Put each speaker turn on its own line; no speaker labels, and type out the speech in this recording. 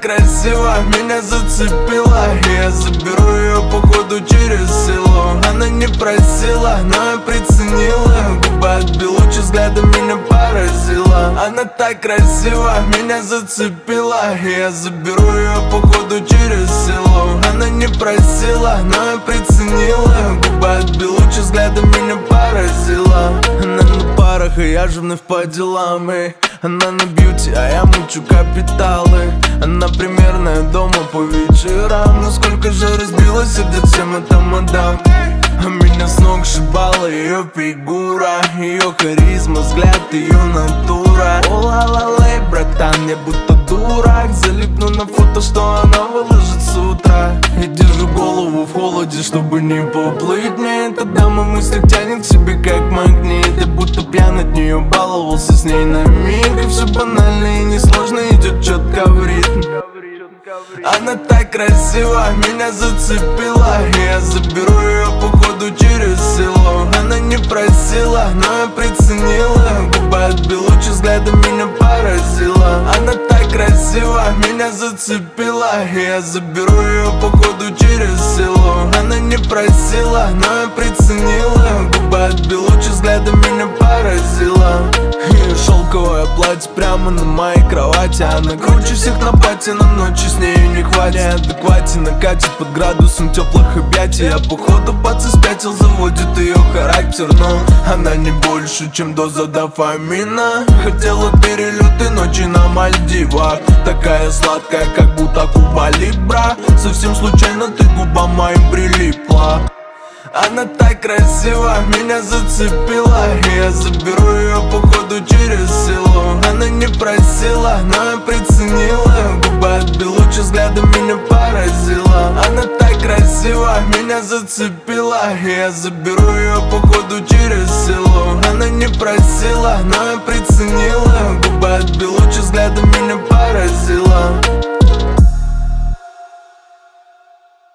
красива, меня зацепила. Я заберу ее походу через село. Она не просила, но я приценила. Губы от белучи, взглядом меня поразила. Она так красива, меня зацепила. Я заберу ее походу через село. Она не просила, но я приценила. Губы от белучи, взглядом меня поразила. Она на парах, и я же вновь по делам. Она на бьюти, а я мучу капиталы. Она примерная дома по вечерам. Но сколько же разбила сердец всем эта мадам. А меня с ног шибала ее фигура, ее харизма, взгляд, ее натура. О-ла-ла-лей, братан, я будто дурак. Залипну на фото, что она выложит с утра. И держу голову в холоде, чтобы не поплыть. Мне эта дама в мыслях тянет к себе как магнит. Я будто пьян от нее, баловался с ней на миг. И все банально и несложно, идет четко в ритм. Она так красива, меня зацепила. Я заберу ее походу через село. Она не просила, но я приценила. Губы от белучи, взглядом меня поразила. Она так красива, меня зацепила. Я заберу ее походу через село. Она не просила, но я приценила. Губы от белучи, взглядом меня поразила. Ее шелковое платье прямо на моей кровати. Она круче всех на пати, но ночи с нею не хватит. Неадекватен, накатит под градусом теплых объятий. Я походу паца спятил, заводит ее характер. Но она не больше, чем доза дофамина. Хотела перелеты ночи на Мальдивах. Такая сладкая, как будто Куба Либра. Совсем случайно ты к губам моим прилипла. Она так красива, меня зацепила. Я заберу ее походу через село. Она не просила, но я приценила. Губы от белучи, взглядом меня поразила. Она так красива, меня зацепила. Я заберу ее походу через село. Она не просила, но я приценила. Губы от белучи, взглядом